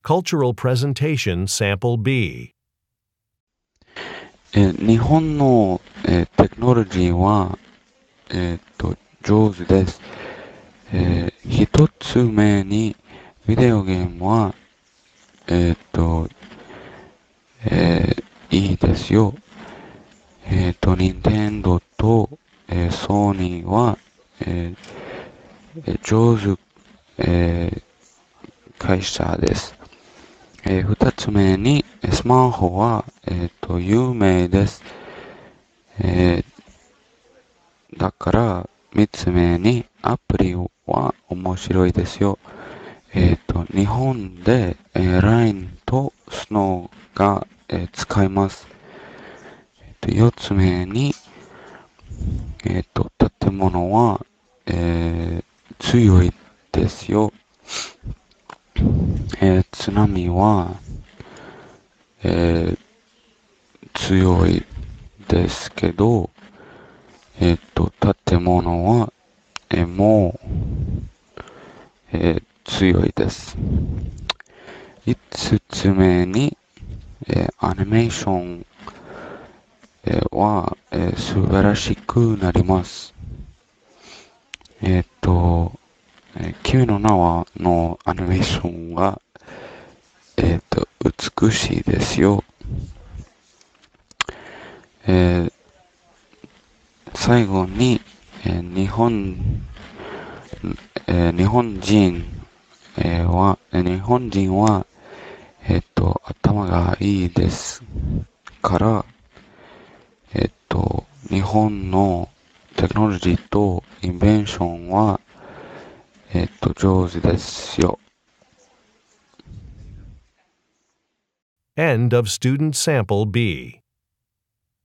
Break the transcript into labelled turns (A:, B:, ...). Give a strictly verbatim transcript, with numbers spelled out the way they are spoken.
A: Cultural Presentation Sample B
B: えー日本の、えーテクノロジーは、えーっと上手です。えー一つ目にビデオゲームは、えーっと、えーいいですよ。えーっと、任天堂と、えーソニーは、えーえー上手、えー会社です。えー二つ目に、スマホは、えーっと、有名です。えーだから、三つ目に、アプリは面白いですよ。えっ、と、日本で、えー、ライン と スノー が、えー使えます。えっ、と、四つ目に、えっ、と、建物は、えー強いですよ。えー津波は、えー強いですけど、えっ、と、建物は、えーもう、えー強いです。五つ目に、えーアニメーション、えーは、えー素晴らしくなります。えーっと、えー君の名はのアニメーションは、えーっと、美しいですよ。えー最後に、えー日本、えー日本人、えーは、えー日本人は、えーっと、頭がいいですから、えーっと、日本のテクノロジーとインベンションは、えーっと、上手ですよ。
A: End of Student Sample B